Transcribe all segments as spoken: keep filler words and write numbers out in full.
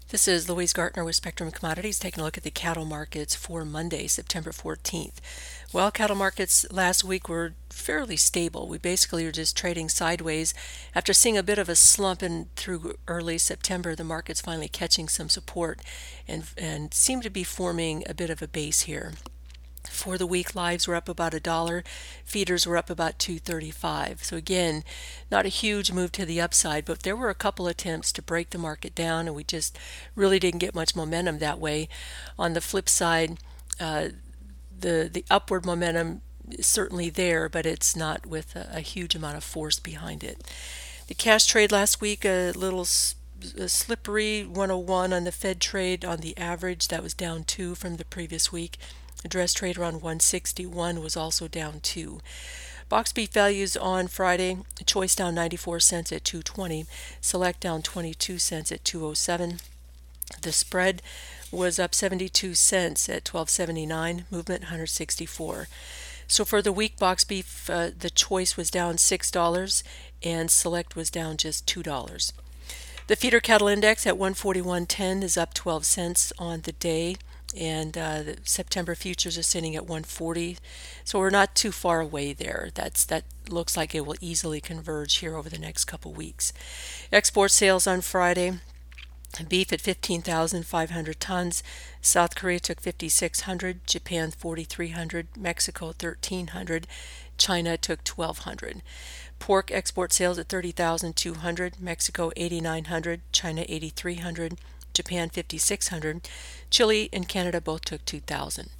This is Louise Gartner with Spectrum Commodities taking a look at the cattle markets for Monday, September fourteenth. Well, cattle markets last week were fairly stable. We basically were just trading sideways. After seeing a bit of a slump in through early September, the market's finally catching some support and and seem to be forming a bit of a base here. For the week, lives were up about a dollar, feeders were up about two thirty-five. So again, not a huge move to the upside, but there were a couple attempts to break the market down, and we just really didn't get much momentum that way. On the flip side, uh, the the upward momentum is certainly there, but it's not with a, a huge amount of force behind it. The cash trade last week, a little s- a slippery one oh one on the Fed trade on the average. That was down two from the previous week. The dress trade around one sixty-one was also down two. Box beef values on Friday, choice down ninety-four cents at two twenty, select down twenty-two cents at two oh seven. The spread was up seventy-two cents at twelve seventy-nine, movement one sixty-four. So for the week, box beef, uh, the choice was down six dollars and select was down just two dollars. The feeder cattle index at one forty-one ten is up twelve cents on the day, and uh, the September futures are sitting at one forty, so we're not too far away there. That's that looks like it will easily converge here over the next couple weeks. Export sales on Friday. Beef at fifteen thousand five hundred tons. South Korea took fifty-six hundred, Japan forty-three hundred, Mexico thirteen hundred, China took twelve hundred. Pork export sales at thirty thousand two hundred, Mexico eighty-nine hundred, China eighty-three hundred, Japan fifty-six hundred. Chile and Canada both took two thousand.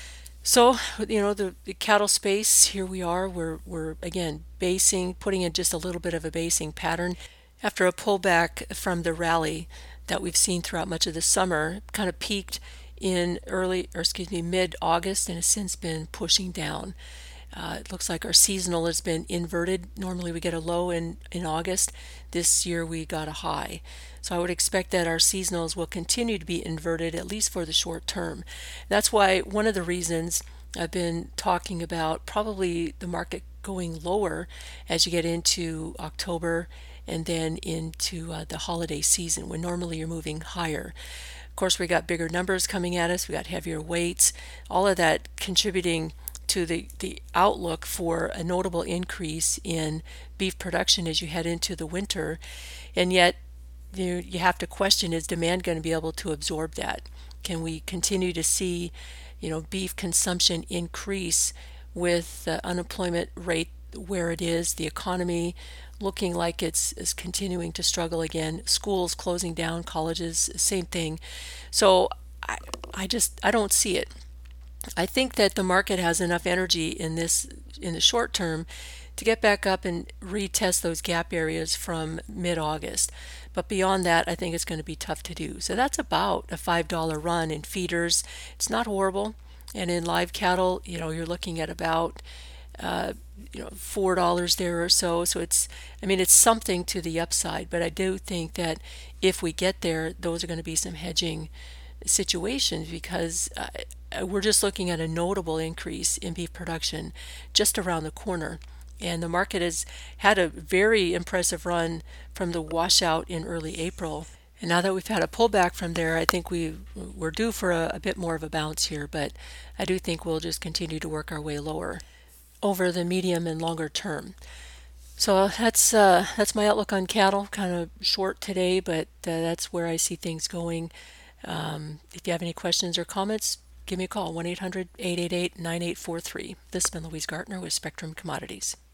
So, you know, the, the cattle space, here we are. We're, we're, again, basing, putting in just a little bit of a basing pattern. After a pullback from the rally that we've seen throughout much of the summer, kind of peaked in early, or excuse me, mid-August and has since been pushing down. Uh, it looks like our seasonal has been inverted. Normally we get a low in, in August. This year we got a high. So I would expect that our seasonals will continue to be inverted, at least for the short term. That's why one of the reasons I've been talking about probably the market going lower as you get into October and then into uh, the holiday season when normally you're moving higher. Of course, we got bigger numbers coming at us. We got heavier weights. All of that contributing to the, the outlook for a notable increase in beef production as you head into the winter. And yet, you, you have to question, is demand going to be able to absorb that? Can we continue to see, you know, beef consumption increase with the unemployment rate where it is, the economy looking like it's is continuing to struggle again, schools closing down, colleges, same thing. So I, I just I don't see it. I think that the market has enough energy in this in the short term to get back up and retest those gap areas from mid-August. But beyond that, I think it's going to be tough to do. So that's about a five dollar run in feeders. It's not horrible. And in live cattle, you know, you're looking at about uh, you know, four dollars there or so. So it's, I mean, it's something to the upside. But I do think that if we get there, those are going to be some hedging situations because uh, we're just looking at a notable increase in beef production just around the corner. And the market has had a very impressive run from the washout in early April. And now that we've had a pullback from there, I think we, we're due for a, a bit more of a bounce here. But I do think we'll just continue to work our way lower over the medium and longer term. So that's uh, that's my outlook on cattle. Kind of short today, but uh, that's where I see things going. Um, if you have any questions or comments, give me a call, one eight hundred eight eight eight nine eight four three. This has been Louise Gartner with Spectrum Commodities.